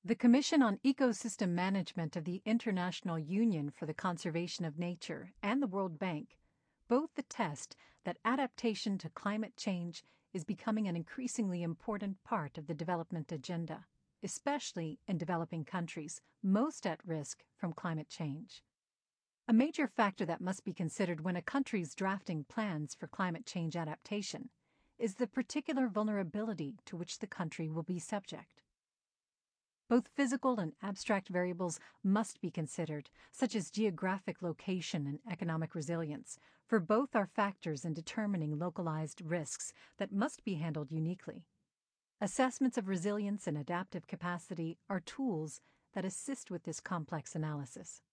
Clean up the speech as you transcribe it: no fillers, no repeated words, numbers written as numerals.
The Commission on Ecosystem Management of the International Union for the Conservation of Nature and the World Bank both attest that adaptation to climate change is becoming an increasingly important part of the development agenda, especially in developing countries most at risk from climate change. A major factor that must be considered when a country is drafting plans for climate change adaptation is the particular vulnerability to which the country will be subject. Both physical and abstract variables must be considered, such as geographic location and economic resilience, for both are factors in determining localized risks that must be handled uniquely. Assessments of resilience and adaptive capacity are tools that assist with this complex analysis.